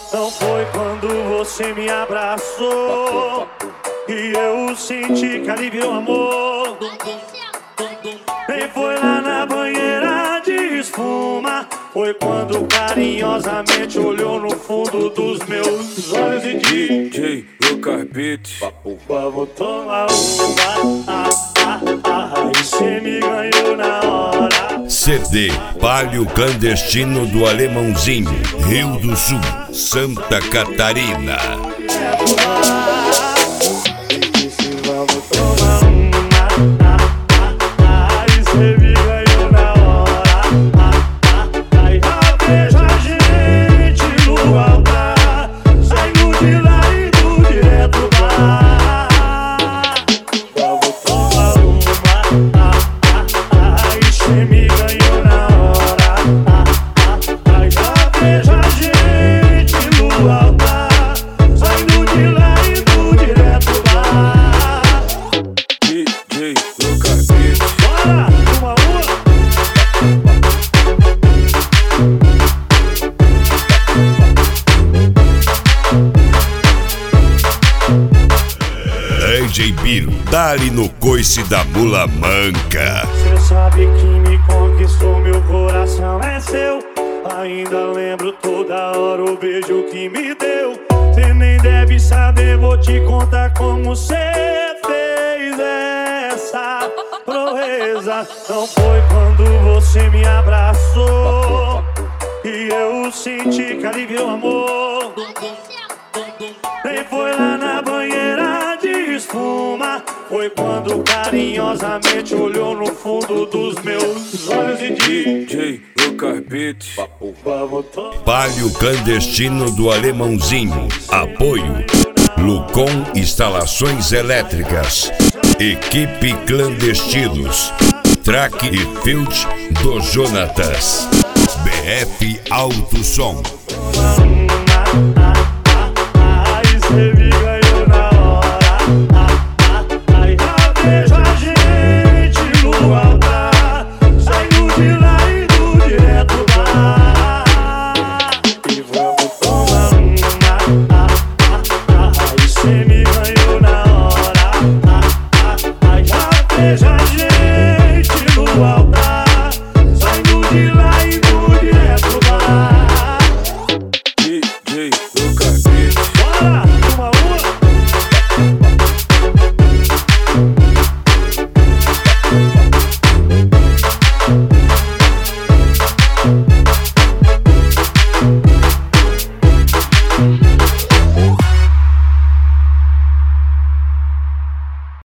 Não foi quando você me abraçou e eu senti que ali virou amor. Nem foi lá na banheira de espuma. Foi quando carinhosamente olhou no fundo dos meus olhos e disse: DJ Lucas Beats, vamos tomar uma. E cê me ganhou na hora. CD Palio Clandestino do Alemãozinho, Rio do Sul, Santa Catarina. Vamos tomar uma. E cê me ganhou na hora. Aí já vejo a gente no altar, saindo de lá e do direto bar. Vamos tomar uma. E cê me ganhou na hora. Aí já vejo a gente no altar, saindo de lá e do direto bar. DJ Lucas Beats. Bora, uma. DJ Biro, dá-lhe no coice da mula manca. Cê sabe que me conquistou, meu coração é seu. Ainda lembro toda hora o beijo que me deu. Cê nem deve saber, vou te contar como cê fez essa proeza. Não foi quando você me abraçou e eu senti que ali virou amor. Nem foi lá na banheira de espuma. Foi quando carinhosamente olhou no fundo dos meus olhos e disse: DJ Lucas Beats. vamos tomar. Palio Clandestino do Alemãozinho. Apoio Lucon Instalações Elétricas, Equipe Clandestinos, Track e Field do Jonatas, BF Alto Som. Aí cê me ganhou na hora. Aí já vejo a gente no altar, saindo de lá e do direto bar. E vamos tomar uma. Aí cê me ganhou na hora. Aí já vejo a gente no altar, saindo de lá e do direto bar. DJ Lucas Beats. Bora, uma.